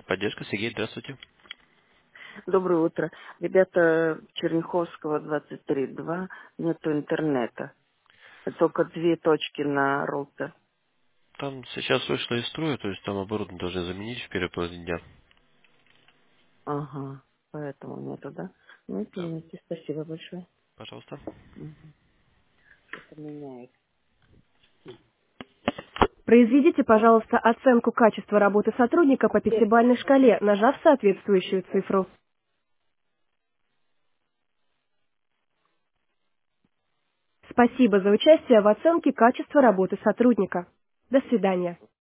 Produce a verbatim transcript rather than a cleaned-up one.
Поддержка, Сергей, здравствуйте. Доброе утро. Ребята, Черняховского, двадцать три два, нету интернета. Только две точки на роутер. Там сейчас вышло из строя, то есть там оборудование должны заменить в первой половине дня. Ага, поэтому нету, да? Ну, Да. извините, спасибо большое. Пожалуйста. Мгм. Что-то меняет. Произведите, пожалуйста, оценку качества работы сотрудника по пятибалльной шкале, нажав соответствующую цифру. Спасибо за участие в оценке качества работы сотрудника. До свидания.